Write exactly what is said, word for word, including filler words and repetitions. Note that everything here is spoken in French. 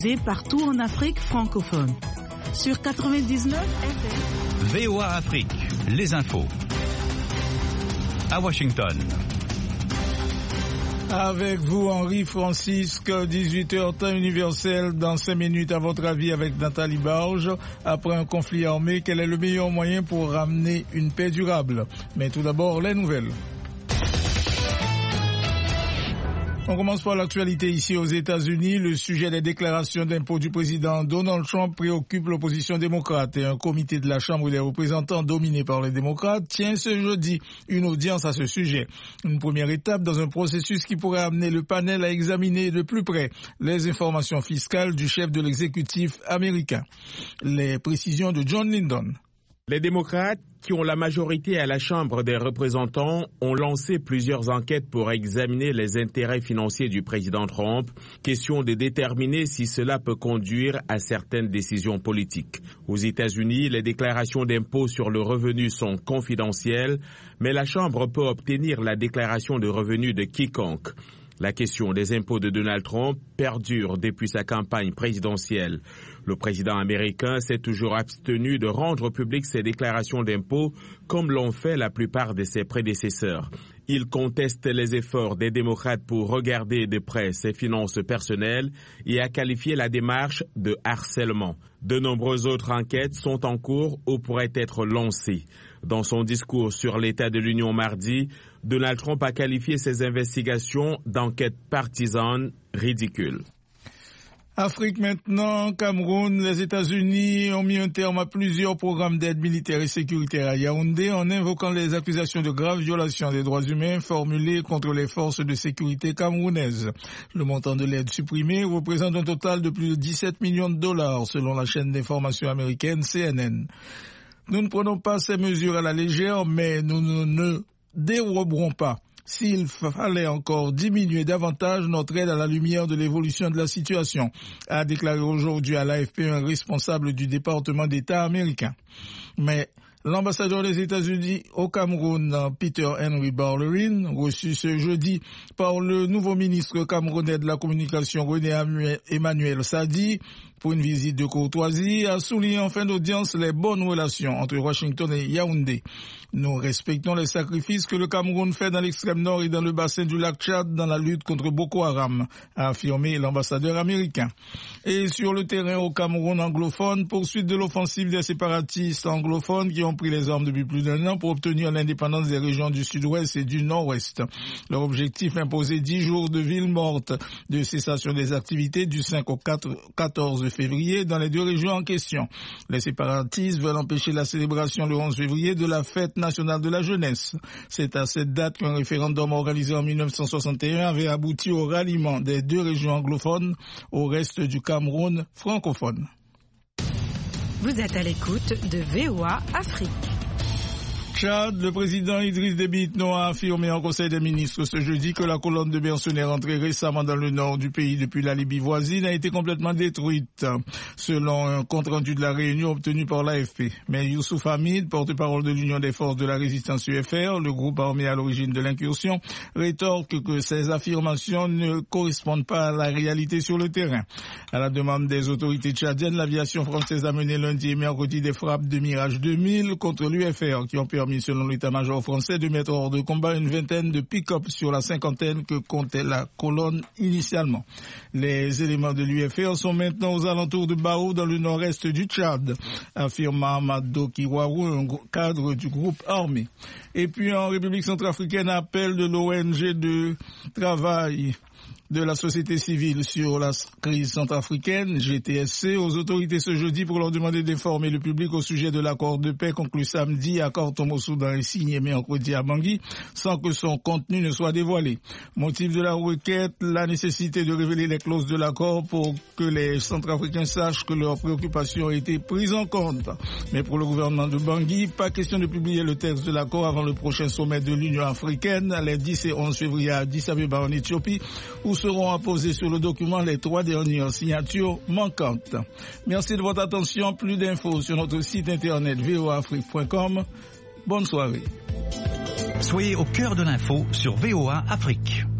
partout en Afrique francophone. Sur quatre-vingt-dix-neuf F M. V O A Afrique, les infos. À Washington. Avec vous, Henri Francisque, dix-huit heures temps universel, dans cinq minutes, à votre avis, avec Nathalie Barge. Après un conflit armé, quel est le meilleur moyen pour ramener une paix durable? Mais tout d'abord, les nouvelles. On commence par l'actualité ici aux États-Unis. Le sujet des déclarations d'impôts du président Donald Trump préoccupe l'opposition démocrate et un comité de la Chambre des représentants dominé par les démocrates tient ce jeudi une audience à ce sujet. Une première étape dans un processus qui pourrait amener le panel à examiner de plus près les informations fiscales du chef de l'exécutif américain. Les précisions de John Lyndon. Les démocrates, qui ont la majorité à la Chambre des représentants, ont lancé plusieurs enquêtes pour examiner les intérêts financiers du président Trump, question de déterminer si cela peut conduire à certaines décisions politiques. Aux États-Unis, les déclarations d'impôts sur le revenu sont confidentielles, mais la Chambre peut obtenir la déclaration de revenus de quiconque. La question des impôts de Donald Trump perdure depuis sa campagne présidentielle. Le président américain s'est toujours abstenu de rendre publiques ses déclarations d'impôts comme l'ont fait la plupart de ses prédécesseurs. Il conteste les efforts des démocrates pour regarder de près ses finances personnelles et a qualifié la démarche de harcèlement. De nombreuses autres enquêtes sont en cours ou pourraient être lancées. Dans son discours sur l'état de l'Union mardi, Donald Trump a qualifié ces investigations d'enquêtes partisanes ridicules. Afrique maintenant, Cameroun, les États-Unis ont mis un terme à plusieurs programmes d'aide militaire et sécuritaire à Yaoundé en invoquant les accusations de graves violations des droits humains formulées contre les forces de sécurité camerounaises. Le montant de l'aide supprimée représente un total de plus de dix-sept millions de dollars selon la chaîne d'information américaine C N N. Nous ne prenons pas ces mesures à la légère, mais nous ne, ne déroberons pas. S'il fallait encore diminuer davantage notre aide à la lumière de l'évolution de la situation, a déclaré aujourd'hui à l'A F P un responsable du département d'État américain. Mais l'ambassadeur des États-Unis au Cameroun, Peter Henry Ballerin, reçu ce jeudi par le nouveau ministre camerounais de la communication René Emmanuel Sadi, pour une visite de courtoisie, a souligné en fin d'audience les bonnes relations entre Washington et Yaoundé. Nous respectons les sacrifices que le Cameroun fait dans l'extrême nord et dans le bassin du lac Tchad dans la lutte contre Boko Haram, a affirmé l'ambassadeur américain. Et sur le terrain au Cameroun anglophone, poursuite de l'offensive des séparatistes anglophones qui ont pris les armes depuis plus d'un an pour obtenir l'indépendance des régions du sud-ouest et du nord-ouest. Leur objectif, imposer dix jours de ville morte, de cessation des activités du cinq au quatorze février dans les deux régions en question. Les séparatistes veulent empêcher la célébration le onze février de la fête nationale de la jeunesse. C'est à cette date qu'un référendum organisé en mille neuf cent soixante et un avait abouti au ralliement des deux régions anglophones au reste du Cameroun francophone. Vous êtes à l'écoute de V O A Afrique. Tchad, le président Idriss Déby Itno a affirmé en Conseil des ministres ce jeudi que la colonne de mercenaires entrée récemment dans le nord du pays depuis la Libye voisine a été complètement détruite, selon un compte-rendu de la réunion obtenu par l'A F P. Mais Youssouf Hamid, porte-parole de l'Union des forces de la résistance U F R, le groupe armé à l'origine de l'incursion, rétorque que ces affirmations ne correspondent pas à la réalité sur le terrain. À la demande des autorités tchadiennes, l'aviation française a mené lundi et mercredi des frappes de Mirage deux mille contre l'U F R qui ont permis, selon l'état-major français, de mettre hors de combat une vingtaine de pick-up sur la cinquantaine que comptait la colonne initialement. Les éléments de l'U F R sont maintenant aux alentours de Bao, dans le nord-est du Tchad, affirme Amadou Kiwaru, un cadre du groupe armé. Et puis en République centrafricaine, appel de l'O N G de travail de la société civile sur la crise centrafricaine, G T S C, aux autorités ce jeudi pour leur demander d'informer le public au sujet de l'accord de paix conclu samedi à Khartoum au Soudan et signé mercredi à Bangui, sans que son contenu ne soit dévoilé. Motif de la requête, la nécessité de révéler les clauses de l'accord pour que les Centrafricains sachent que leurs préoccupations ont été prises en compte. Mais pour le gouvernement de Bangui, pas question de publier le texte de l'accord avant le prochain sommet de l'Union africaine, les dix et onze février à Addis Abeba en Éthiopie, où seront apposées sur le document les trois dernières signatures manquantes. Merci de votre attention. Plus d'infos sur notre site internet v o a afrique point com. Bonne soirée. Soyez au cœur de l'info sur V O A Afrique.